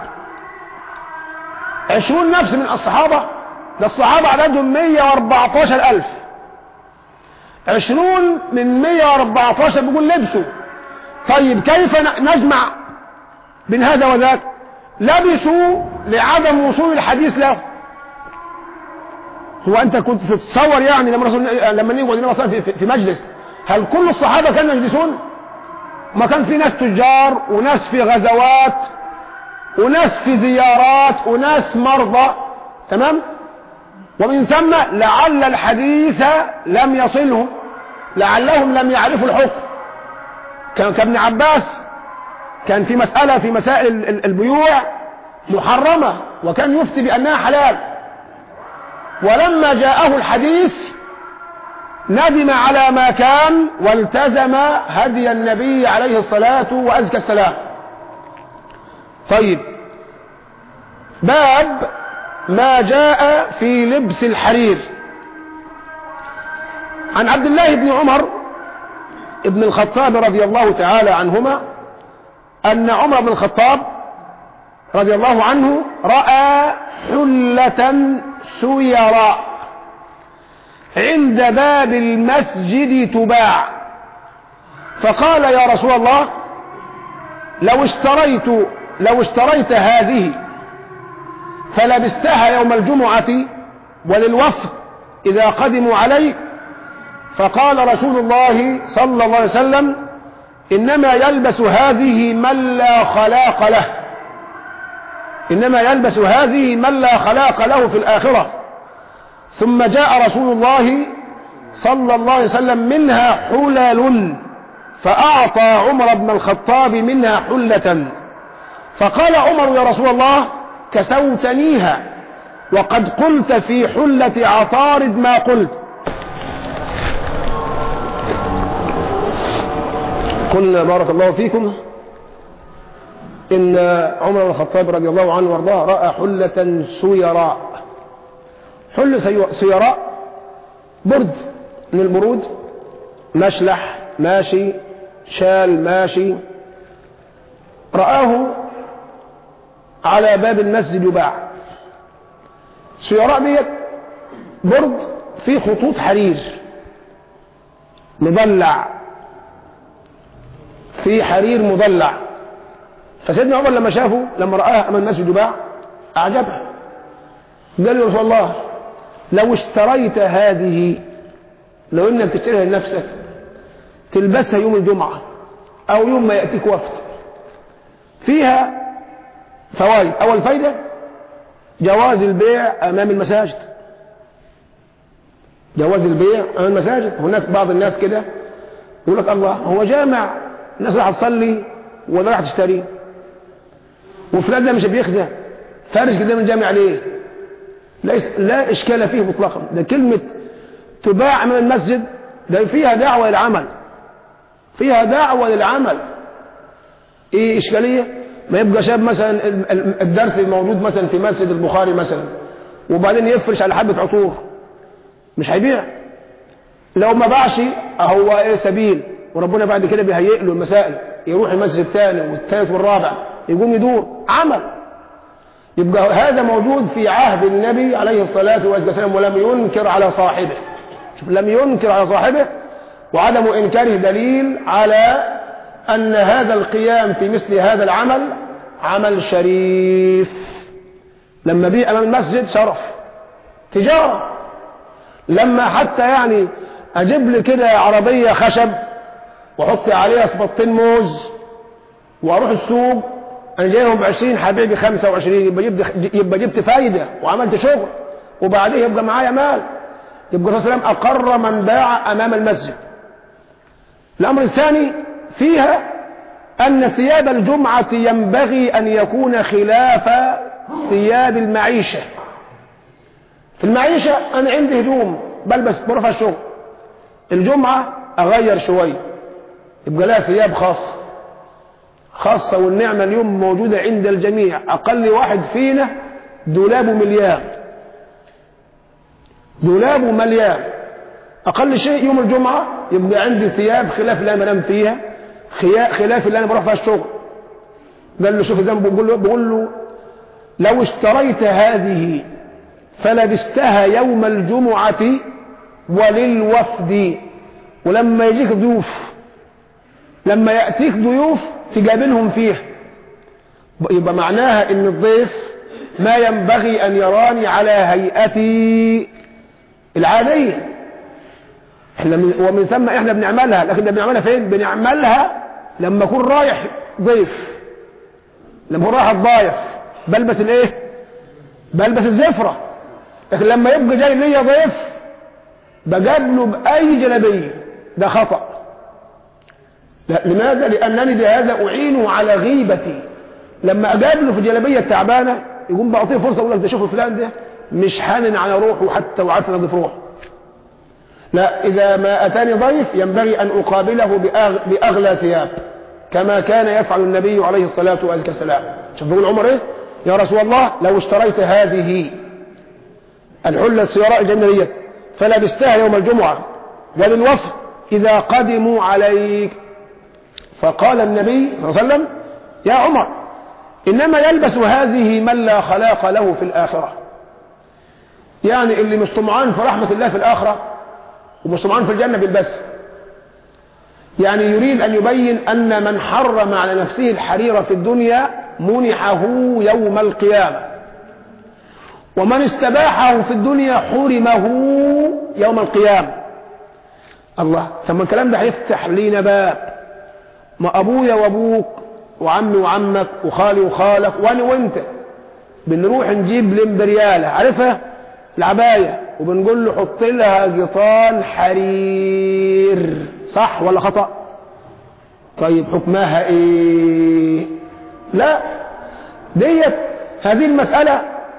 عشرون نفس من الصحابة، ده الصحابة عددهم مئة وأربعة عشر ألف، عشرون من مئة وأربعة عشر بيقول لبسوا. طيب كيف نجمع بين هذا وذاك؟ لبسوا لعدم وصول الحديث له. هو أنت كنت تتصور يعني لما رسول لما نيجي ودينا في, في مجلس هل كل الصحابة كانوا يجلسون؟ ما كان في ناس تجار وناس في غزوات وناس في زيارات وناس مرضى، تمام؟ ومن ثم لعل الحديث لم يصلهم، لعلهم لم يعرفوا الحكم. كان كابن عباس كان في مسألة في مسائل البيوع محرمة وكان يفتي بأنها حلال، ولما جاءه الحديث ندم على ما كان والتزم هدي النبي عليه الصلاة وأزكى السلام. طيب باب ما جاء في لبس الحرير. عن عبد الله بن عمر ابن الخطاب رضي الله تعالى عنهما أن عمر بن الخطاب رضي الله عنه رأى حلة سيراء عند باب المسجد تباع، فقال يا رسول الله لو اشتريت لو اشتريت هذه فلبستها يوم الجمعة وللوفد إذا قدموا عليك. فقال رسول الله صلى الله عليه وسلم إنما يلبس هذه من لا خلاق له، إنما يلبس هذه من لا خلاق له في الآخرة. ثم جاء رسول الله صلى الله عليه وسلم منها حلل، فأعطى عمر بن الخطاب منها حلة، فقال عمر يا رسول الله كسوتنيها وقد قلت في حلة عطارد ما قلت. قلنا بارك الله فيكم إن عمر بن الخطاب رضي الله عنه وارضاه رأى حلة سيراء. حل سيراء برد من البرود، مشلح ماشي، شال ماشي، رآه على باب المسجد يباع. سيراء ديت برد في خطوط حرير مضلع، في حرير مضلع. فسيدنا عمر لما شافه لما رآها أمام المسجد يباع أعجبه، قال له رسول الله لو اشتريت هذه، لو انك تشتريها لنفسك تلبسها يوم الجمعة او يوم ما يأتيك وفد، فيها فوائد. اول فايدة جواز البيع امام المساجد، جواز البيع امام المساجد. هناك بعض الناس كده يقول لك الله هو جامع الناس راح تصلي ولا راح تشتري، وفلان ده مش بيخزى فارش كده من الجامع ليه؟ لا إشكال فيه مطلقا. ده كلمة تباع من المسجد ده فيها دعوة للعمل، فيها دعوة للعمل. إيه إشكالية؟ ما يبقى شاب مثلا الدرس موجود مثلا في مسجد البخاري مثلا وبعدين يفرش على حبة عطور، مش هيبيع. لو ما باعش هو إيه سبيل، وربنا بعد كده بيهيئ له المسائل، يروح المسجد الثاني والثالث والرابع يقوم يدور عمل. يبقى هذا موجود في عهد النبي عليه الصلاة والسلام ولم ينكر على صاحبه. شوف لم ينكر على صاحبه، وعدم إنكاره دليل على أن هذا القيام في مثل هذا العمل عمل شريف. لما بيع أمام المسجد شرف تجارة. لما حتى يعني أجيب لي كده عربية خشب وحط عليها سبطين موز وأروح السوق أنا جايهم بعشرين هبيع بخمسة وعشرين، يبقى جبت يبقى جبت فايدة وعملت شغل، وبعدين يبقى معايا مال. يبقى الرسول صلى الله عليه وسلم أقر من باع أمام المسجد. الأمر الثاني فيها أن ثياب الجمعة ينبغي أن يكون خلاف ثياب المعيشة. في المعيشة أنا عندي هدوم بلبس برفع الشغل، الجمعة أغير شوي يبقى لها ثياب خاصة خاصة. والنعمة اليوم موجودة عند الجميع. أقل واحد فينا دولابه مليان، دولابه مليان. أقل شيء يوم الجمعة يبقى عندي ثياب خلاف لا منام فيها، خلاف اللي انا بروح فيها الشغل. قال له شوف الذنب، بقول له, بقول له لو اشتريت هذه فلبستها يوم الجمعة وللوفد، ولما يجيك ضيوف، لما يأتيك ضيوف تقابلهم فيها، يبقى معناها ان الضيف ما ينبغي ان يراني على هيئتي العادية. احنا ومن ثم احنا بنعملها، لكن بنعملها فين؟ بنعملها لما اكون رايح ضيف، لما اكون رايح الضايف بلبس الايه؟ بلبس الزفرة. لكن لما يبقى جاي ليا ضيف بقابله باي جلبيه، ده خطأ. لماذا؟ لانني بهذا اعينه على غيبتي. لما اقابله في جلبيه تعبانه يقوم بعطيه فرصه اقول لك ده شوف فلان ده مش حانن على روحه حتى وعارف ان اضيف روحه. لا، اذا ما اتاني ضيف ينبغي ان اقابله باغلى ثياب كما كان يفعل النبي عليه الصلاه والسلام. شوف بيقول عمر ايه؟ يا رسول الله لو اشتريت هذه الحله السيراء الجميليه فلبستها يوم الجمعه وللوفد اذا قدموا عليك. فقال النبي صلى الله عليه وسلم يا عمر إنما يلبس هذه من لا خلاق له في الآخرة. يعني اللي مش طمعان في رحمة الله في الآخرة ومش طمعان في الجنة بيلبس. يعني يريد أن يبين أن من حرم على نفسه الحرير في الدنيا منحه يوم القيامة، ومن استباحه في الدنيا حرمه يوم القيامة. الله، ثم الكلام ده هيفتح لينا باب. ما أبويا وأبوك وعمي وعمك وخالي وخالك وانا وانت بنروح نجيب الامبريالة، عارفها العباية، وبنقول له حط لها قطان حرير، صح ولا خطأ؟ طيب حكمها ايه؟ لا، ديت هذه المسألة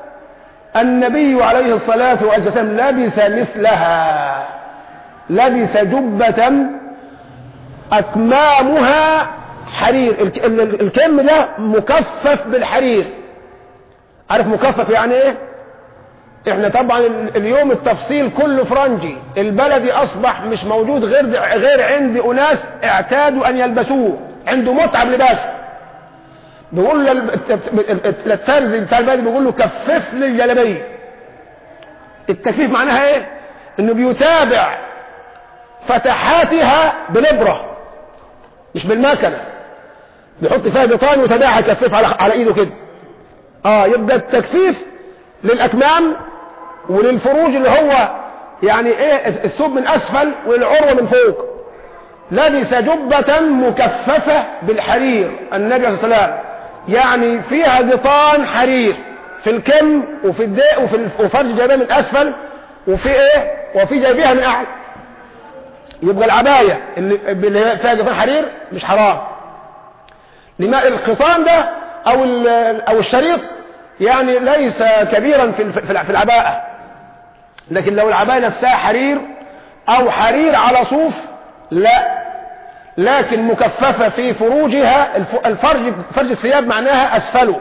النبي عليه الصلاة والسلام لبس مثلها، لبس جبة أكمامها حرير. الكم ده مكفف بالحرير. عارف مكفف يعني ايه؟ احنا طبعا اليوم التفصيل كله فرنجي، البلدي اصبح مش موجود غير غير عند اناس اعتادوا ان يلبسوه، عنده متعب لباس. بيقول للترزي بتاع البلدي بيقول له كفف لي الجلابيه. التكفيف معناها ايه؟ انه بيتابع فتحاتها بنبره مش بالمكنه، بيحط فيها قطان وتابعها يكفف على على ايده كده. اه يبقى التكفيف للاكمام وللفروج اللي هو يعني ايه الثوب من اسفل والعروه من فوق. لبس جبة مكففة بالحرير النبي صلى الله عليه وسلم، يعني فيها قطان حرير في الكم وفي الداء وفي وفرج جيبها من اسفل وفي ايه وفي جيبها من اعلى. يبقى العباية اللي فيها قطان حرير مش حرام. لما القطان ده او او الشريط يعني ليس كبيرا في في العباءة، لكن لو العباية نفسها حرير او حرير على صوف لا، لكن مكففة في فروجها. الفرج فرج الثياب معناها اسفله،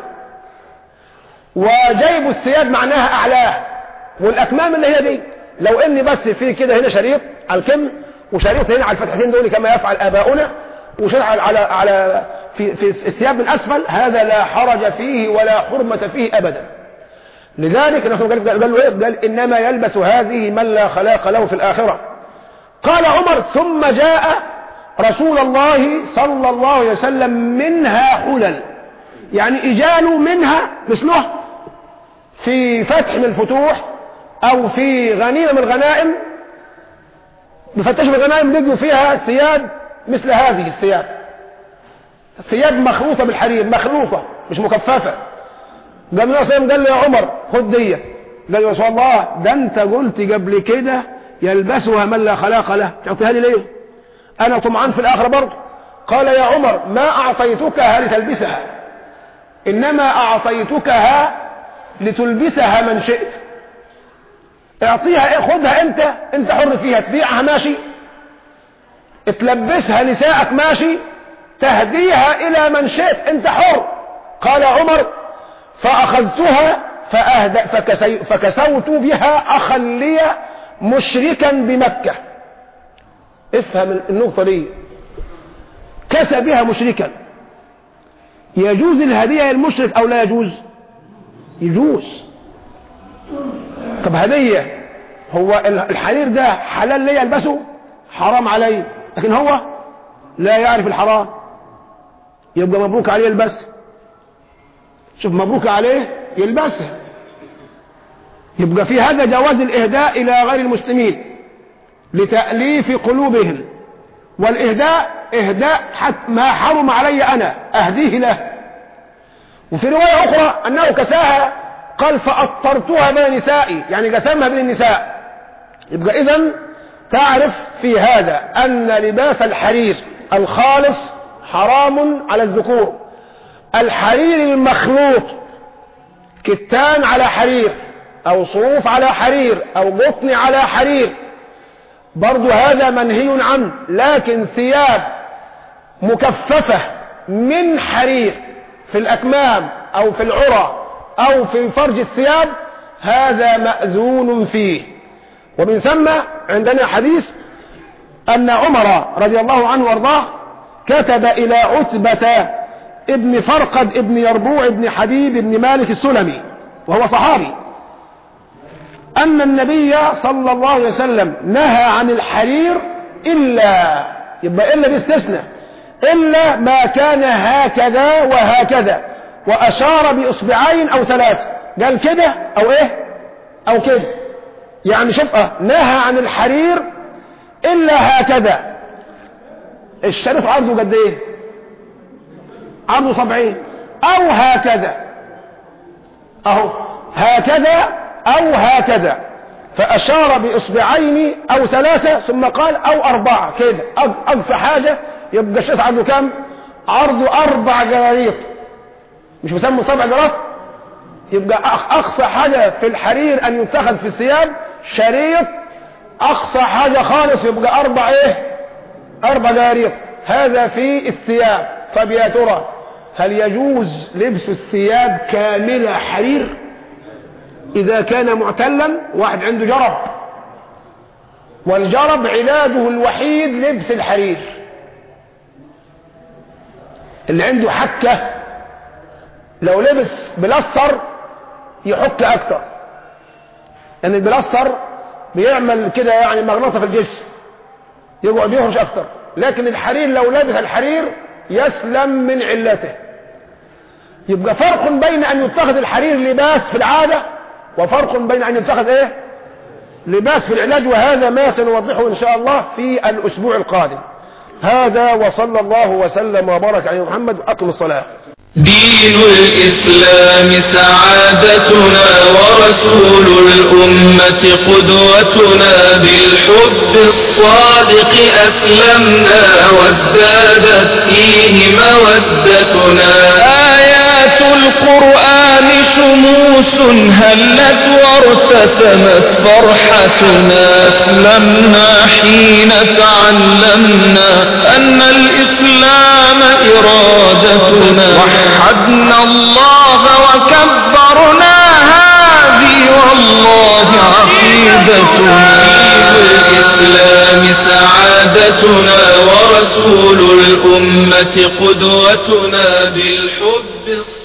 وجيب الثياب معناها اعلاه، والاكمام اللي هي دي لو اني بس في كده هنا شريط على الكم وشريط هنا على الفتحتين دول كما يفعل اباؤنا، وشريط على على على في في الثياب من اسفل، هذا لا حرج فيه ولا حرمة فيه ابدا. لذلك الرسول قال له ايه؟ قال انما يلبس هذه من لا خلاق له في الاخرة. قال عمر ثم جاء رسول الله صلى الله عليه وسلم منها حلل، يعني اجاله منها مثله في فتح من الفتوح او في غنيمة من الغنائم، بفتشوا من الغنائم لقوا فيها ثياب مثل هذه الثياب، ثياب مخلوطة بالحرير، مخلوطة مش مكففة. قال النبي صلى الله عليه وسلم قال له يا عمر خد دي. قال يا رسول الله ده انت قلت قبل كده يلبسها من لا خلاق له، تعطيها لي ليه؟ انا طمعان في الاخره برضه. قال يا عمر ما اعطيتكها لتلبسها، انما اعطيتكها لتلبسها من شئت. اعطيها ايه، خدها انت، انت حر فيها، تبيعها ماشي، تلبسها نساءك ماشي، تهديها الى من شئت انت حر. قال عمر فاخذتها فأهد فكسي فكسوت بها اخا لي مشركا بمكة. افهم النقطة دي، كسى بها مشركا، يجوز الهدية للمشرك أو لا يجوز؟ يجوز. طب هدية، هو الحرير ده حلال لي يلبسه؟ حرام علي، لكن هو لا يعرف الحرام، يبقى مبروك عليه يلبسه. شوف، مبروك عليه يلبسه. يبقى في هذا جواز الإهداء إلى غير المسلمين لتأليف قلوبهم، والإهداء إهداء حتى ما حرم علي أنا أهديه له. وفي رواية أخرى أنه كساها، قال فأطرتها بين نسائي، يعني قسمها بين النساء. يبقى إذن تعرف في هذا أن لباس الحرير الخالص حرام على الذكور. الحرير المخلوط، كتان على حرير أو صوف على حرير أو قطن على حرير، برضو هذا منهي عنه. لكن ثياب مكففة من حرير في الأكمام أو في العرى أو في فرج الثياب، هذا مأذون فيه. ومن ثم عندنا حديث أن عمر رضي الله عنه وارضاه كتب إلى عتبة ابن فرقد ابن يربوع ابن حبيب ابن مالك السلمي، وهو صحابي، أن النبي صلى الله عليه وسلم نهى عن الحرير إلا، يبقى إلا باستثناء، إلا ما كان هكذا وهكذا، وأشار بإصبعين أو ثلاث، قال كده أو إيه أو كده. يعني شوفها، نهى عن الحرير إلا هكذا. الشريط عرضه قد إيه؟ عرضه سبعين، أو هكذا، أهو هكذا أو هكذا، فأشار بإصبعين أو ثلاثة ثم قال أو أربعة كده، أقصى حاجة. يبقى الشريط عرضه كم؟ عرضه أربع جراريط، مش مسمى سبع جراريط. يبقى أقصى حاجة في الحرير أن يتخذ في الثياب شريط، أقصى حاجة خالص يبقى أربع إيه؟ أربع جراريط. هذا في الثياب. طب يا ترى هل يجوز لبس الثياب كاملة حرير إذا كان معتلا؟ واحد عنده جرب، والجرب علاجه الوحيد لبس الحرير. اللي عنده حكة لو لبس بلاستر يحك أكتر، لأن البلاستر بيعمل كده يعني مغناطة في الجسم، يقعد يهرش أكتر. لكن الحرير لو لبس الحرير يسلم من علته. يبقى فرق بين أن يتخذ الحرير لباس في العادة، وفرق بين أن يتخذ إيه؟ لباس في العلاج، وهذا ما سنوضحه إن شاء الله في الأسبوع القادم. هذا وصلى الله وسلم وبارك على محمد. أقم الصلاة.
دين الإسلام سعادتنا، ورسول الأمة قدوتنا، بالحب الصادق أسلمنا، وازدادت فيه مودتنا. آيات القرآن شموس هلت وارتسمت فرحتنا، أسلمنا حين تعلمنا أن الإسلام إرادتنا، وحدنا الله وكبرنا، هذه والله عقيدتنا. الإسلام سعادتنا، ورسول الأمة قدوتنا، بالحب